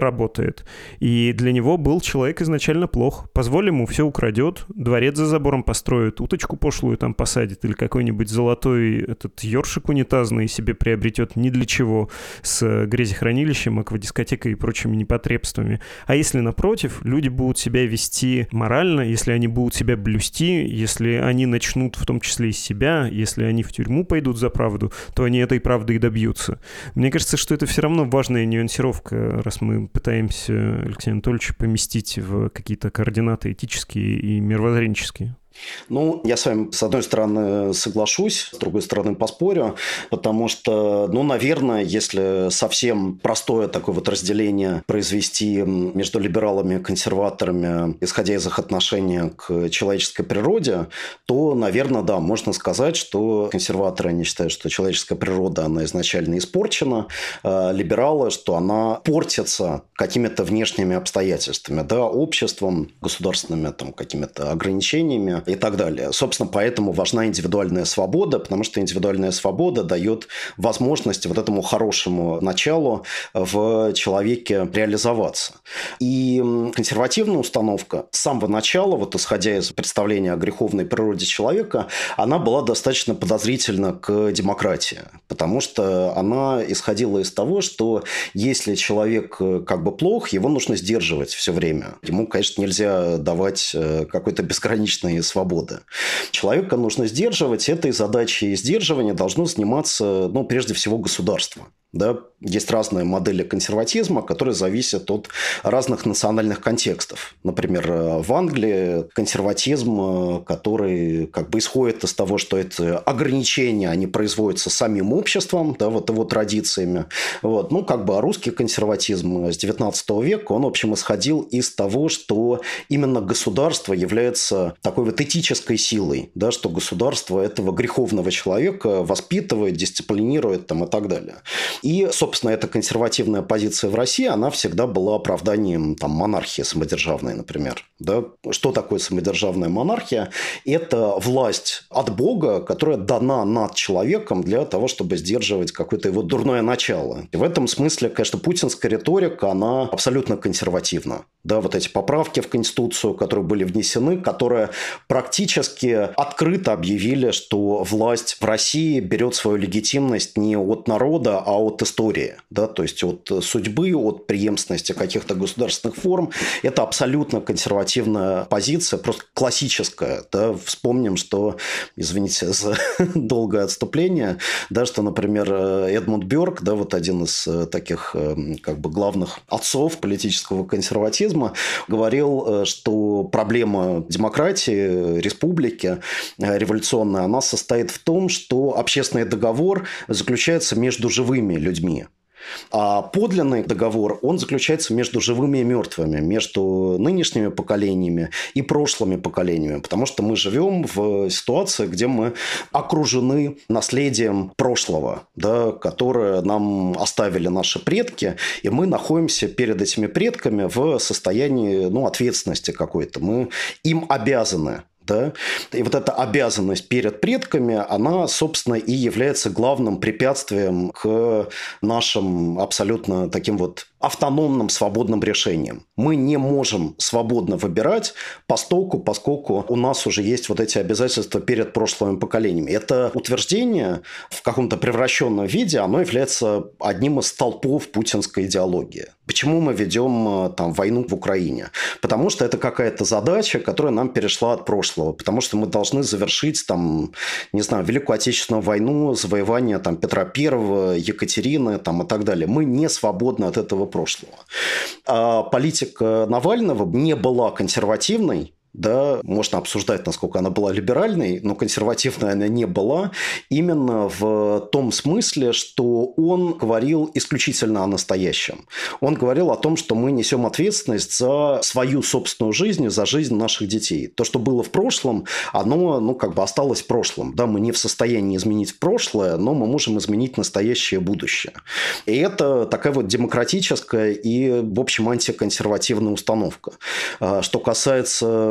работает. И для него был человек изначально плох. Позволь ему, все украдет, дворец за забором построит, уточку пошлую там посадит или какой-нибудь золотой этот ёршик унитазный себе приобретет ни для чего с грязехранилищем, аквадискотекой и прочими непотребствами. А если, напротив, люди будут себя вести морально, если они будут себя блюсти, если они начнут в том числе из себя, если они в тюрьму пойдут за правду, то они этой правды и добьются. Мне кажется, что это все равно важная нюансировка, раз мы пытаемся Алексея Анатольевича поместить в какие-то координаты этические и мировоззренческие. Ну, я с вами, с одной стороны, соглашусь, с другой стороны, поспорю, потому что, ну, наверное, если совсем простое такое вот разделение произвести между либералами и консерваторами, исходя из их отношения к человеческой природе, то, наверное, да, можно сказать, что консерваторы, они считают, что человеческая природа, она изначально испорчена, а либералы, что она портится какими-то внешними обстоятельствами, да, обществом, государственными там какими-то ограничениями и так далее. Собственно, поэтому важна индивидуальная свобода, потому что индивидуальная свобода дает возможность вот этому хорошему началу в человеке реализоваться. И консервативная установка с самого начала, вот исходя из представления о греховной природе человека, она была достаточно подозрительна к демократии, потому что она исходила из того, что если человек как бы плох, его нужно сдерживать все время. Ему, конечно, нельзя давать какой-то безграничной свободы. Человека нужно сдерживать. Этой задачей сдерживания должно заниматься, ну, прежде всего, государство. Да? Есть разные модели консерватизма, которые зависят от разных национальных контекстов. Например, в Англии консерватизм, который как бы исходит из того, что это ограничения, они производятся самим обществом, да, вот его традициями. Вот. Ну, как бы, а русский консерватизм с 19 века, он, в общем, исходил из того, что именно государство является такой вот этической силой, да, что государство этого греховного человека воспитывает, дисциплинирует там, и так далее. И, собственно, эта консервативная позиция в России, она всегда была оправданием там, монархии самодержавной, например. Да? Что такое самодержавная монархия? Это власть от Бога, которая дана над человеком для того, чтобы сдерживать какое-то его дурное начало. И в этом смысле, конечно, путинская риторика, она абсолютно консервативна. Да, вот эти поправки в Конституцию, которые были внесены, которые практически открыто объявили, что власть в России берет свою легитимность не от народа, а от истории. Да, то есть от судьбы, от преемственности каких-то государственных форм. Это абсолютно консервативная позиция, просто классическая. Да. Вспомним, что, извините за долгое отступление, да, что, например, Эдмунд Бёрк, да, вот один из таких как бы главных отцов политического консерватизма, говорил, что проблема демократии, республики революционной, она состоит в том, что общественный договор заключается между живыми людьми. А подлинный договор, он заключается между живыми и мертвыми, между нынешними поколениями и прошлыми поколениями. Потому что мы живем в ситуации, где мы окружены наследием прошлого, да, которое нам оставили наши предки, и мы находимся перед этими предками в состоянии, ну, ответственности какой-то. Мы им обязаны. Да? И вот эта обязанность перед предками, она, собственно, и является главным препятствием к нашим абсолютно таким вот автономным, свободным решениям. Мы не можем свободно выбирать, поскольку у нас уже есть вот эти обязательства перед прошлыми поколениями. Это утверждение в каком-то превращенном виде, оно является одним из столпов путинской идеологии. Почему мы ведем там войну в Украине? Потому что это какая-то задача, которая нам перешла от прошлого. Потому что мы должны завершить там, не знаю, Великую Отечественную войну, завоевание там Петра I, Екатерины там, и так далее. Мы не свободны от этого прошлого. А политика Навального не была консервативной. Да, можно обсуждать, насколько она была либеральной, но консервативной она не была. Именно в том смысле, что он говорил исключительно о настоящем. Он говорил о том, что мы несем ответственность за свою собственную жизнь, за жизнь наших детей. То, что было в прошлом, оно, ну, как бы осталось в прошлом. Да, мы не в состоянии изменить прошлое, но мы можем изменить настоящее будущее. И это такая вот демократическая и, в общем, антиконсервативная установка. Что касается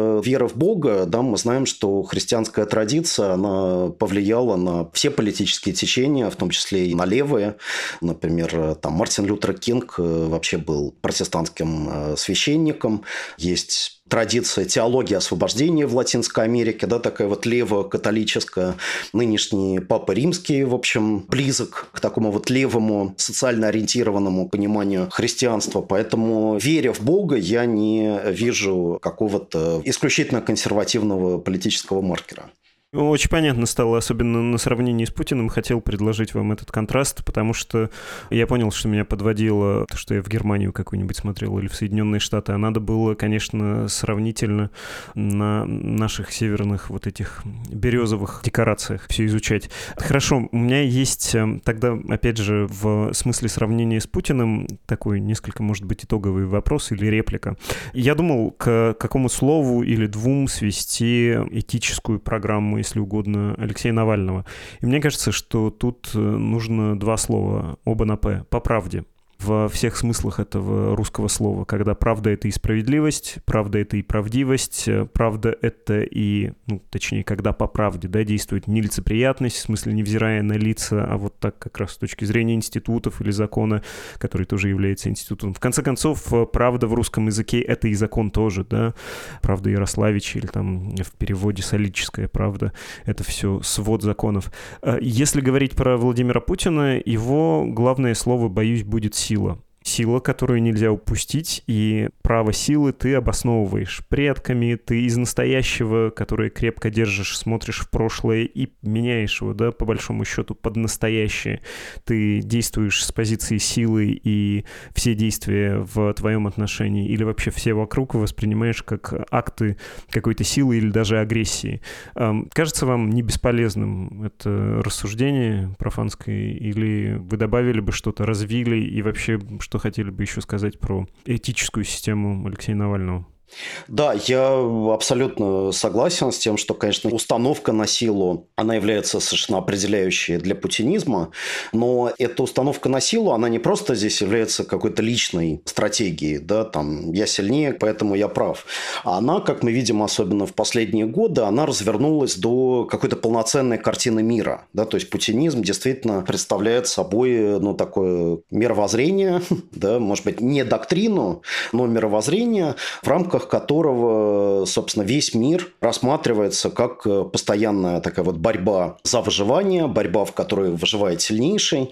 касается веры в Бога, да, мы знаем, что христианская традиция, она повлияла на все политические течения, в том числе и на левые. Например, там Мартин Лютер Кинг вообще был протестантским священником. Есть традиция теологии освобождения в Латинской Америке, да, такая вот лево-католическая. Нынешний Папа Римский, в общем, близок к такому вот левому, социально ориентированному пониманию христианства. Поэтому, веря в Бога, я не вижу какого-то исключительно консервативного политического маркера. Очень понятно стало, особенно на сравнении с Путиным. Хотел предложить вам этот контраст, потому что я понял, что меня подводило то, что я в Германию какую-нибудь смотрел или в Соединенные Штаты, а надо было, конечно, сравнительно на наших северных вот этих березовых декорациях все изучать. Хорошо, у меня есть тогда, опять же, в смысле сравнения с Путиным такой несколько, может быть, итоговый вопрос или реплика. Я думал, к какому слову или двум свести этическую программу, если угодно, Алексея Навального. И мне кажется, что тут нужно два слова, оба на «п», по правде. Во всех смыслах этого русского слова, когда правда — это и справедливость, правда — это и правдивость, правда — это и, точнее, когда по правде, да, действует нелицеприятность, в смысле, невзирая на лица, а вот так как раз с точки зрения институтов или закона, который тоже является институтом. В конце концов, правда в русском языке — это и закон тоже, да, правда Ярославича или там в переводе солическая правда — это все свод законов. Если говорить про Владимира Путина, его главное слово, боюсь, будет сила. Сила, которую нельзя упустить, и право силы ты обосновываешь предками, ты из настоящего, которое крепко держишь, смотришь в прошлое и меняешь его, да, по большому счету, под настоящее. Ты действуешь с позиции силы, и все действия в твоем отношении или вообще все вокруг воспринимаешь как акты какой-то силы или даже агрессии. Кажется вам не бесполезным это рассуждение профанское, или вы добавили бы что-то, развили, и вообще что хотели бы еще сказать про этическую систему Алексея Навального? Да, я абсолютно согласен с тем, что, конечно, установка на силу, она является совершенно определяющей для путинизма, но эта установка на силу, она не просто здесь является какой-то личной стратегией, да, там, я сильнее, поэтому я прав. А она, как мы видим, особенно в последние годы, она развернулась до какой-то полноценной картины мира, да, то есть путинизм действительно представляет собой, такое мировоззрение, да, может быть, не доктрину, но мировоззрение, в рамках которого, собственно, весь мир рассматривается как постоянная такая вот борьба за выживание, борьба, в которой выживает сильнейший,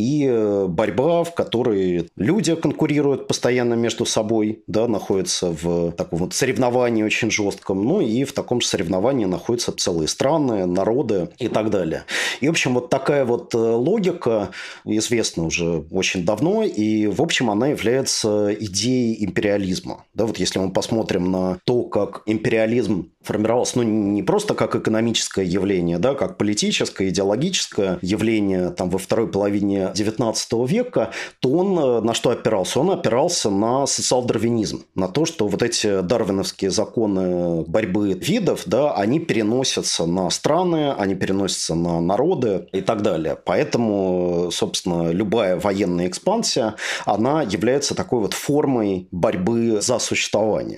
и борьба, в которой люди конкурируют постоянно между собой, да, находятся в таком вот соревновании очень жестком, и в таком же соревновании находятся целые страны, народы и так далее. И, в общем, вот такая вот логика известна уже очень давно, и, в общем, она является идеей империализма. Да, вот если мы посмотрим на то, как империализм формировался, не просто как экономическое явление, да, как политическое, идеологическое явление там, во второй половине XIX века, то он на что опирался? Он опирался на социал-дарвинизм, на то, что вот эти дарвиновские законы борьбы видов, да, они переносятся на страны, они переносятся на народы и так далее. Поэтому, собственно, любая военная экспансия, она является такой вот формой борьбы за существование.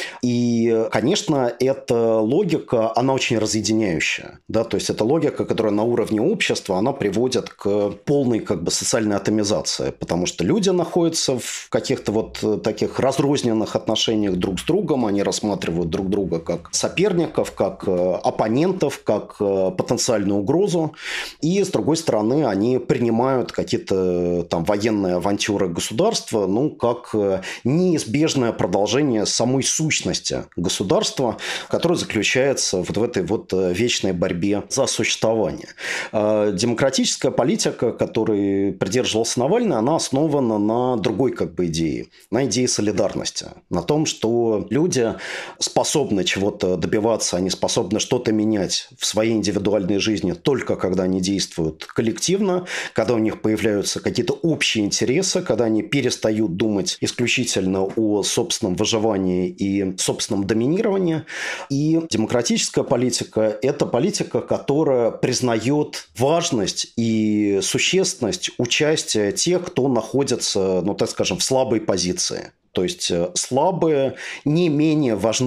И, конечно, эта логика, она очень разъединяющая. Да? То есть, это логика, которая на уровне общества, она приводит к полной социальной атомизации. Потому что люди находятся в каких-то вот таких разрозненных отношениях друг с другом. Они рассматривают друг друга как соперников, как оппонентов, как потенциальную угрозу. И, с другой стороны, они принимают какие-то там военные авантюры государства, как неизбежное продолжение самой сущности государства, которое заключается вот в этой вот вечной борьбе за существование. Демократическая политика, которой придерживался Навальный, она основана на другой идее, на идее солидарности, на том, что люди способны чего-то добиваться, они способны что-то менять в своей индивидуальной жизни только когда они действуют коллективно, когда у них появляются какие-то общие интересы, когда они перестают думать исключительно о собственном выживании и собственном доминировании. И демократическая политика – это политика, которая признает важность и существенность участия тех, кто находится, так скажем, в слабой позиции. То есть, слабые не менее важны,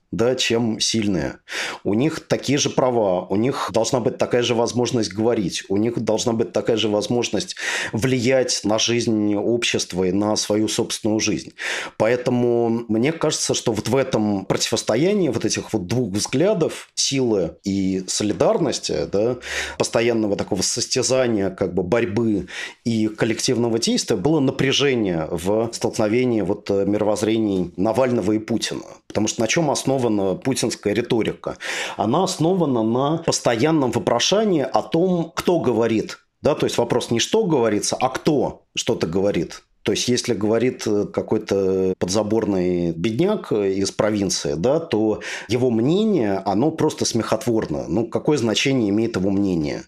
да, чем сильные. У них такие же права, у них должна быть такая же возможность говорить, у них должна быть такая же возможность влиять на жизнь общества и на свою собственную жизнь. Поэтому мне кажется, что вот в этом противостоянии вот этих вот двух взглядов, силы и солидарности, да, постоянного такого состязания, как бы борьбы и коллективного действия, было напряжение в столкновении вот мировоззрений Навального и Путина. Потому что на чем основана путинская риторика? Она основана на постоянном вопрошании о том, кто говорит. Да? То есть вопрос не что говорится, а кто что-то говорит. То есть, если говорит какой-то подзаборный бедняк из провинции, да, то его мнение, оно просто смехотворно. Ну, какое значение имеет его мнение?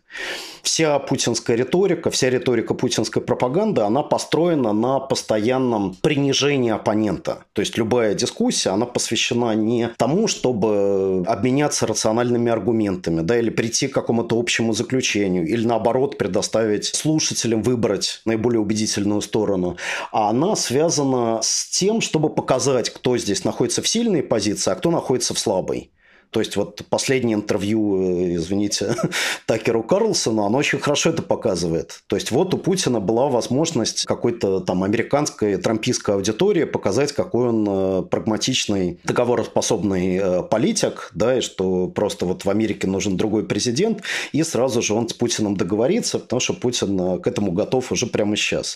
Вся путинская риторика, вся риторика путинской пропаганды, она построена на постоянном принижении оппонента. То есть, любая дискуссия, она посвящена не тому, чтобы обменяться рациональными аргументами, да, или прийти к какому-то общему заключению, или наоборот предоставить слушателям выбрать наиболее убедительную сторону. А она связана с тем, чтобы показать, кто здесь находится в сильной позиции, а кто находится в слабой. То есть, вот последнее интервью, извините, Такеру Карлсону, оно очень хорошо это показывает. То есть, вот у Путина была возможность какой-то там американской трампистской аудитории показать, какой он прагматичный, договороспособный политик, да, и что просто вот в Америке нужен другой президент, и сразу же он с Путиным договорится, потому что Путин к этому готов уже прямо сейчас.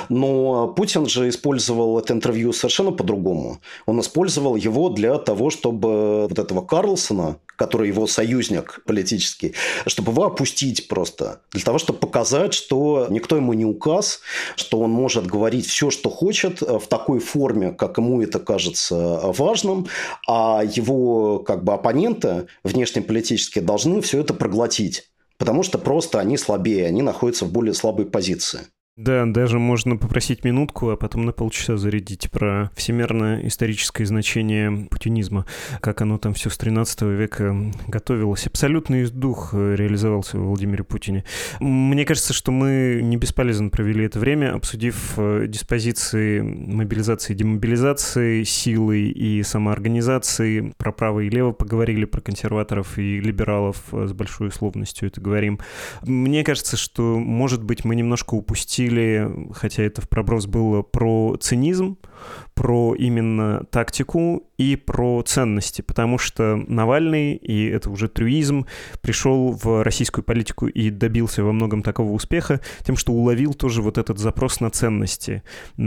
Но Путин же использовал это интервью совершенно по-другому. Он использовал его для того, чтобы вот этого Карлсона, который его союзник политический, чтобы его опустить просто. Для того, чтобы показать, что никто ему не указ, что он может говорить все, что хочет, в такой форме, как ему это кажется важным, а его как бы оппоненты внешнеполитические должны все это проглотить. Потому что просто они слабее, они находятся в более слабой позиции. Да, даже можно попросить минутку, а потом на полчаса зарядить про всемирное историческое значение путинизма, как оно там все с 13 века готовилось. Абсолютный дух реализовался в Владимире Путине. Мне кажется, что мы не бесполезно провели это время, обсудив диспозиции мобилизации и демобилизации, силы и самоорганизации, про право и лево поговорили, про консерваторов и либералов с большой условностью это говорим. Мне кажется, что, может быть, мы немножко упустили, хотя это в проброс было, про цинизм, про именно тактику и про ценности, потому что Навальный, и это уже трюизм, пришел в российскую политику и добился во многом такого успеха тем, что уловил тоже вот этот запрос на ценности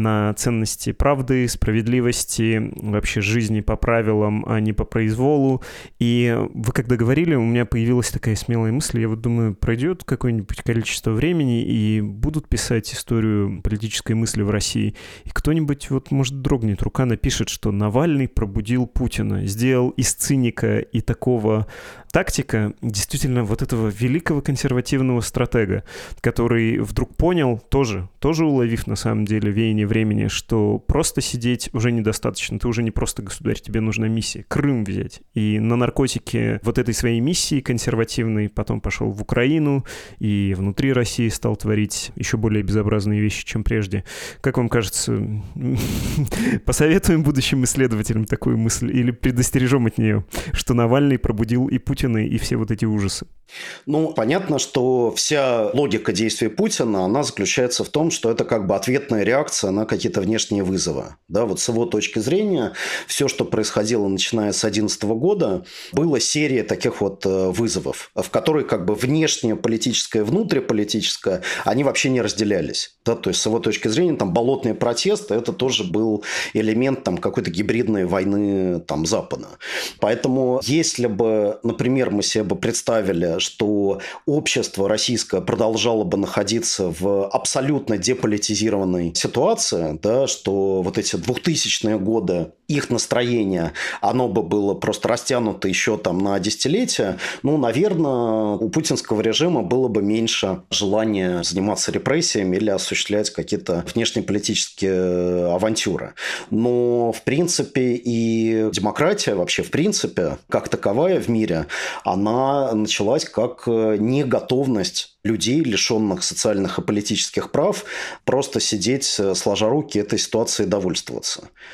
правды, справедливости, вообще жизни по правилам, а не по произволу. И вы когда говорили, у меня появилась такая смелая мысль, я вот думаю, пройдет какое-нибудь количество времени и будут писать историю политической мысли в России, и кто-нибудь, вот, может, дрогнет рука, напишет, что Навальный пробудил Путина, сделал из циника и такого тактика действительно вот этого великого консервативного стратега, который вдруг понял, тоже уловив на самом деле веяние времени, что просто сидеть уже недостаточно, ты уже не просто государь, тебе нужна миссия, Крым взять. И на наркотике вот этой своей миссии консервативной потом пошел в Украину и внутри России стал творить еще более безобразные вещи, чем прежде. Как вам кажется, посоветуем будущим исследователям такую мысль или предостережем от нее, что Навальный пробудил и Путина, и все вот эти ужасы? Ну, понятно, что вся логика действий Путина, она заключается в том, что это как бы ответная реакция на какие-то внешние вызовы. Да, вот с его точки зрения, все, что происходило начиная с 2011 года, была серия таких вот вызовов, в которые как бы внешнее политическое и внутриполитическое, они вообще не разделялись. Да, то есть, с его точки зрения, там, болотный протест, это тоже был элемент там, какой-то гибридной войны там, Запада. Поэтому, если бы, например, мы себе бы представили, что общество российское продолжало бы находиться в абсолютно деполитизированной ситуации, да, что вот эти 2000-е годы, их настроение, оно бы было просто растянуто еще там на десятилетия, ну, наверное, у путинского режима было бы меньше желания заниматься репрессиями или осуществлять какие-то внешнеполитические авантюры. Но, в принципе, и демократия вообще, в принципе, как таковая в мире, она началась как неготовность людей, лишенных социальных и политических прав, просто сидеть, сложа руки, этой ситуацией довольствоваться.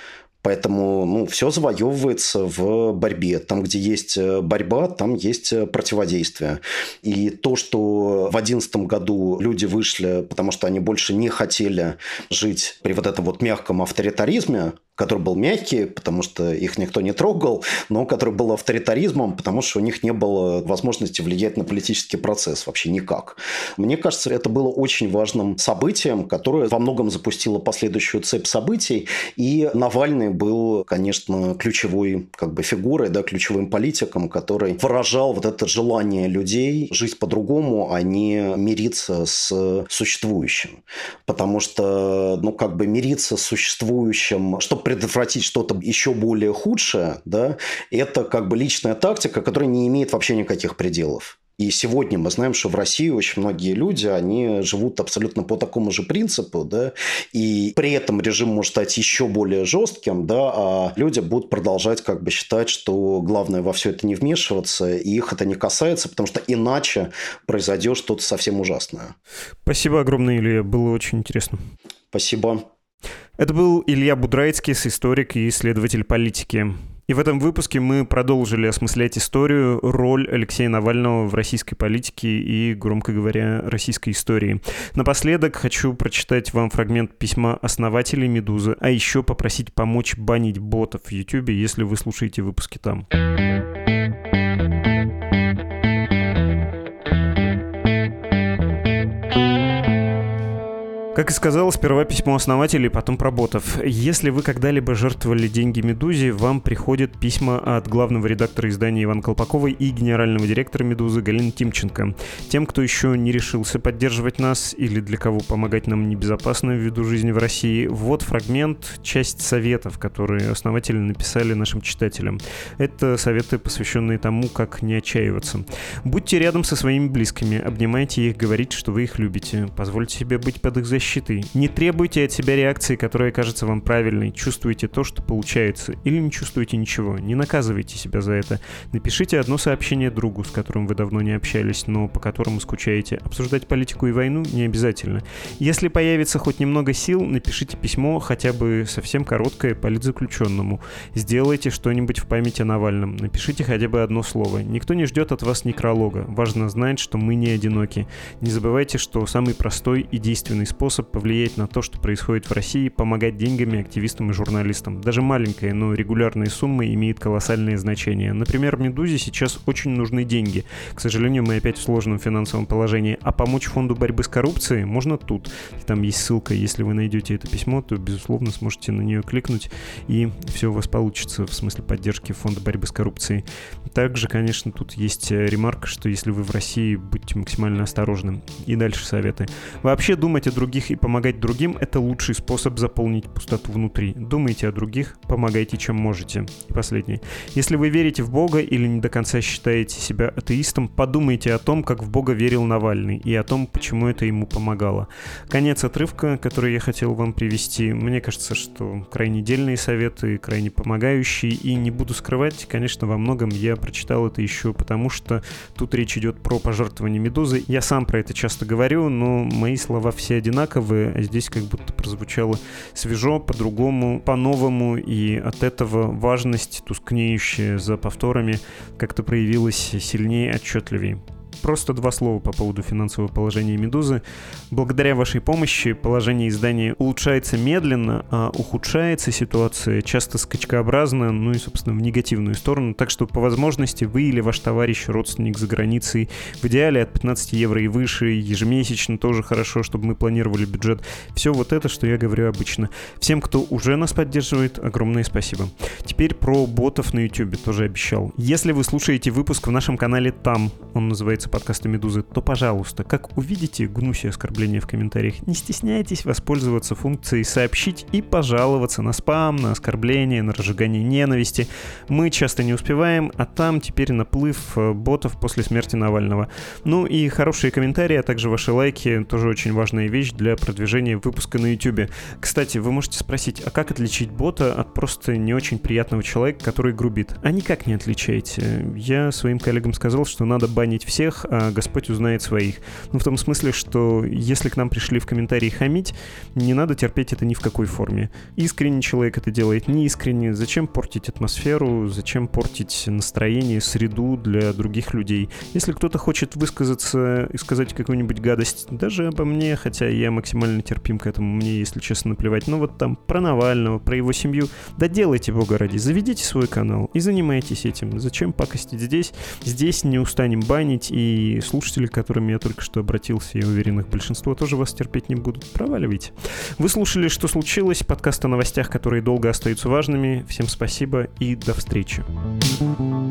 Поэтому все завоевывается в борьбе. Там, где есть борьба, там есть противодействие. И то, что в 2011 году люди вышли, потому что они больше не хотели жить при вот этом вот мягком авторитаризме, который был мягкий, потому что их никто не трогал, но который был авторитаризмом, потому что у них не было возможности влиять на политический процесс вообще никак. Мне кажется, это было очень важным событием, которое во многом запустило последующую цепь событий. И Навальный был, конечно, ключевой фигурой, ключевым политиком, который выражал вот это желание людей жить по-другому, а не мириться с существующим. Потому что, мириться с существующим, чтобы предотвратить что-то еще более худшее, это личная тактика, которая не имеет вообще никаких пределов. И сегодня мы знаем, что в России очень многие люди, они живут абсолютно по такому же принципу, и при этом режим может стать еще более жестким, а люди будут продолжать считать, что главное во все это не вмешиваться, и их это не касается, потому что иначе произойдет что-то совсем ужасное. Спасибо огромное, Илья, было очень интересно. Спасибо. Это был Илья Будрайцкис, историк и исследователь политики. И в этом выпуске мы продолжили осмыслять историю, роль Алексея Навального в российской политике и, громко говоря, российской истории. Напоследок хочу прочитать вам фрагмент письма основателей «Медузы», а еще попросить помочь банить ботов в YouTube, если вы слушаете выпуски там. Как и сказал, сперва письмо основателей, потом про ботов. Если вы когда-либо жертвовали деньги «Медузе», вам приходят письма от главного редактора издания Ивана Колпаковой и генерального директора «Медузы» Галины Тимченко. Тем, кто еще не решился поддерживать нас или для кого помогать нам небезопасно ввиду жизни в России, вот фрагмент, часть советов, которые основатели написали нашим читателям. Это советы, посвященные тому, как не отчаиваться. Будьте рядом со своими близкими, обнимайте их, говорите, что вы их любите, позвольте себе быть под их защитой. Не требуйте от себя реакции, которая кажется вам правильной. Чувствуйте то, что получается. Или не чувствуйте ничего. Не наказывайте себя за это. Напишите одно сообщение другу, с которым вы давно не общались, но по которому скучаете. Обсуждать политику и войну не обязательно. Если появится хоть немного сил, напишите письмо, хотя бы совсем короткое, политзаключенному. Сделайте что-нибудь в память о Навальном. Напишите хотя бы одно слово. Никто не ждет от вас некролога. Важно знать, что мы не одиноки. Не забывайте, что самый простой и действенный способ повлиять на то, что происходит в России, помогать деньгами активистам и журналистам. Даже маленькая, но регулярная сумма имеет колоссальное значение. Например, «Медузе» сейчас очень нужны деньги. К сожалению, мы опять в сложном финансовом положении. А помочь фонду борьбы с коррупцией можно тут. Там есть ссылка. Если вы найдете это письмо, то, безусловно, сможете на нее кликнуть, и все у вас получится в смысле поддержки фонда борьбы с коррупцией. Также, конечно, тут есть ремарка, что если вы в России, будьте максимально осторожны. И дальше советы. Вообще думать о других и помогать другим — это лучший способ заполнить пустоту внутри. Думайте о других, помогайте, чем можете. И последнее. Если вы верите в Бога или не до конца считаете себя атеистом, подумайте о том, как в Бога верил Навальный, и о том, почему это ему помогало. Конец отрывка, который я хотел вам привести. Мне кажется, что крайне дельные советы, крайне помогающие, и не буду скрывать, конечно, во многом я прочитал это еще потому, что тут речь идет про пожертвование «Медузы». Я сам про это часто говорю, но мои слова все одинаковые, а здесь как будто прозвучало свежо, по-другому, по-новому, и от этого важность, тускнеющая за повторами, как-то проявилась сильнее, отчетливее. Просто два слова по поводу финансового положения «Медузы». Благодаря вашей помощи положение издания улучшается медленно, а ухудшается ситуация часто скачкообразно, ну и, собственно, в негативную сторону. Так что, по возможности, вы или ваш товарищ, родственник за границей, в идеале от 15 евро и выше, ежемесячно тоже хорошо, чтобы мы планировали бюджет. Все вот это, что я говорю обычно. Всем, кто уже нас поддерживает, огромное спасибо. Теперь про ботов на YouTube тоже обещал. Если вы слушаете выпуск в нашем канале там, он называется подкаста «Медузы», то, пожалуйста, как увидите гнусие оскорбления в комментариях, не стесняйтесь воспользоваться функцией «Сообщить» и пожаловаться на спам, на оскорбления, на разжигание ненависти. Мы часто не успеваем, а там теперь наплыв ботов после смерти Навального. Ну и хорошие комментарии, а также ваши лайки — тоже очень важная вещь для продвижения выпуска на YouTube. Кстати, вы можете спросить, а как отличить бота от просто не очень приятного человека, который грубит? А никак не отличаете. Я своим коллегам сказал, что надо банить всех, своих, а Господь узнает своих. Ну, в том смысле, что если к нам пришли в комментарии хамить, не надо терпеть это ни в какой форме. Искренний человек это делает, не искренне. Зачем портить атмосферу, зачем портить настроение, среду для других людей? Если кто-то хочет высказаться и сказать какую-нибудь гадость, даже обо мне, хотя я максимально терпим к этому, мне, если честно, наплевать, но вот там про Навального, про его семью, да делайте, бога ради, заведите свой канал и занимайтесь этим. Зачем пакостить здесь? Здесь не устанем банить, и слушатели, к которым я только что обратился, я уверен, их большинство тоже вас терпеть не будут. Проваливайте. Вы слушали «Что случилось?» Подкаст о новостях, которые долго остаются важными. Всем спасибо и до встречи.